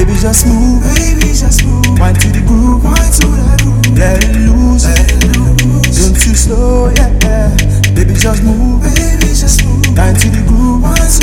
Baby just move, wine to the groove, let it loose, don't you slow, yeah. Baby just move, wine to the groove,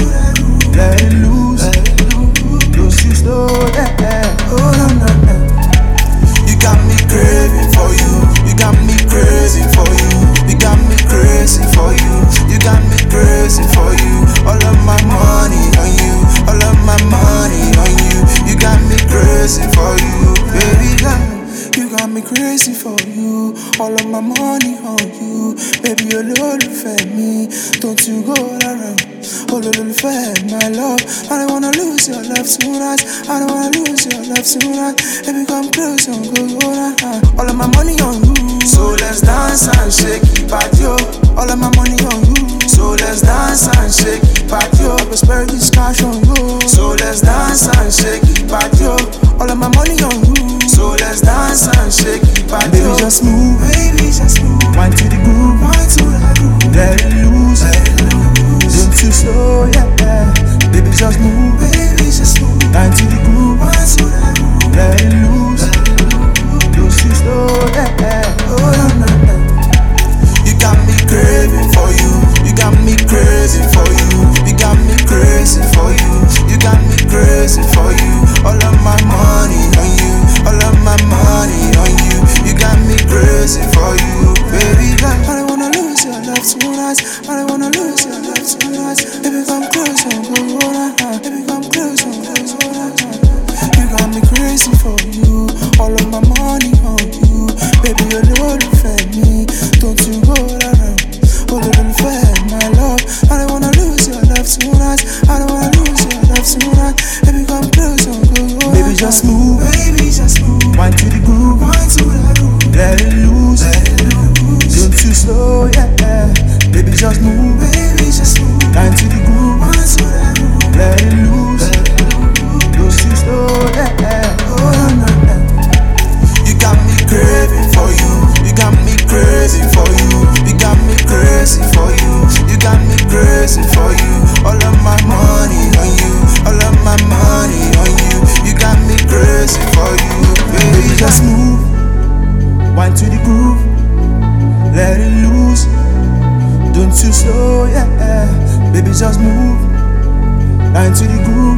let it loose, don't you slow, yeah. Oh no no no. You got me craving for you, you got me crazy for you, you got me crazy for you, you got me crazy for you. All of my money on you, all of my money on you. You got me crazy for you, baby girl. You got me crazy for you. All of my money on you, baby. You love me, don't you go around. Oh, my love, I don't wanna lose your love tonight. I don't wanna lose your love tonight. Baby, come close and go on. All of my money on you, so let's dance and shake it, patio. All of my money on you, so let's dance and shake it, patio. Prosperity cash on you, so let's dance and shake it, patio. All of my money on you, so let's dance and shake it, patio. Baby, just move, wine to the groove, let it loose, don't you slow, yeah. Baby, just move, wine to the groove, let it loose, don't you slow, yeah. Oh no no no. You got me craving for you, you got me crazy for you, you got me crazy for you, you got me crazy for you. All of my money on you, all of my money on you. You got me crazy for you, baby girl. I don't wanna lose your love tonight, I don't wanna lose your love tonight. Baby, come close and go on, baby, come close and go on. You got me crazy for you, all of my money on you. Baby, you love me, don't you go around. Oh, my love, I don't wanna lose your love tonight, I don't wanna lose your love tonight. Baby, come close and go on. Baby, just move, wine to the groove, let it loose, don't you slow, yeah. Baby, just move, wine to the groove, let it loose, don't you slow, yeah. Oh no no. You got me craving for you, you got me crazy for you, you got me crazy for you, you got me crazy for you. All of my money on you, all of my money on you. You got me crazy for you, baby. Just move, wine to the groove, let it loose, don't you slow, yeah. Baby, just move, wine to the groove.